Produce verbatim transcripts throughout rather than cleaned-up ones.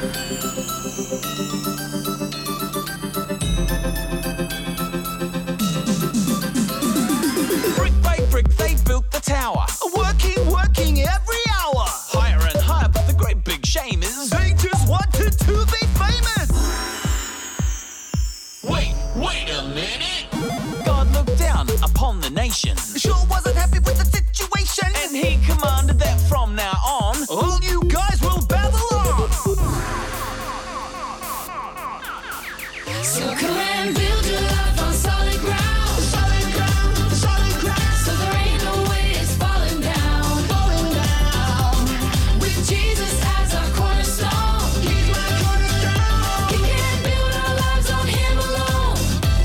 Brick by brick they built the tower, working, working every hour. Higher and higher, but the great big shame is they just wanted to be famous. Wait, wait a minute. God looked down upon the nation, sure wasn't happy with the situation, and he commanded that from now on, all you guys will Babylon. So come and build your life on solid ground, solid ground, solid ground. So there ain't no way it's falling down, falling down. With Jesus as our cornerstone, He's my cornerstone. We can build our lives on Him alone.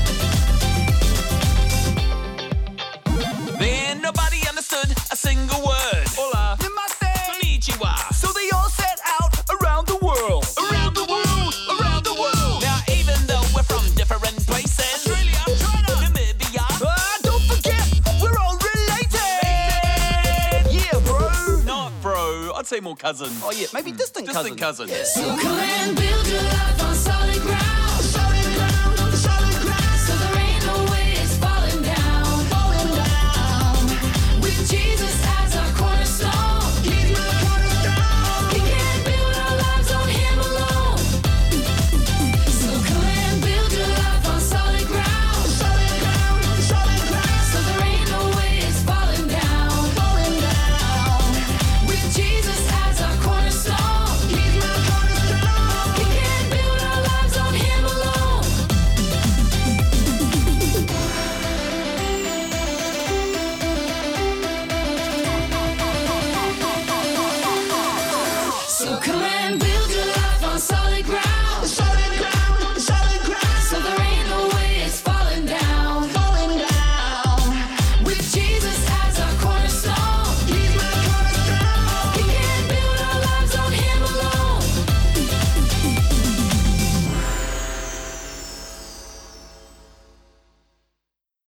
Then nobody understood a single word. Hola, namaste, konnichiwa. So they all set out around the world, around the world, around the world. Now even though we're from different places, Australia, China, Namibia, ah, don't forget we're all related. Yeah, bro. Not bro, I'd say more cousin. Oh yeah, maybe distant, Distant cousin. Yeah. So come and build your life on solid ground, solid ground, solid ground. So there ain't no way it's falling down, falling down. With Jesus as our cornerstone, He's my cornerstone. We can build our lives on Him alone. So come and build your life on solid ground, solid ground, solid ground. So there ain't no way it's falling down, falling down. With Jesus as our cornerstone, He's my cornerstone. We can build our lives on Him alone. So come and build your life on solid ground.